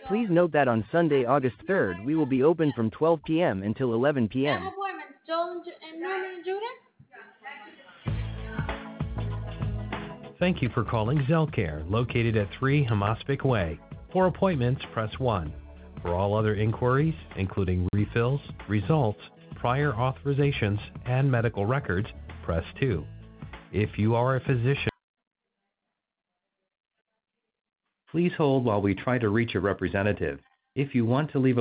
Please note that on Sunday, August 3rd, we will be open from 12 p.m. until 11 p.m. appointment. Joel and Norman and Judah? Thank you for calling Zellcare, located at 3 Hamaspic Way. For appointments, press 1. For all other inquiries, including refills, results, prior authorizations, and medical records, press 2. If you are a physician, please hold while we try to reach a representative. If you want to leave a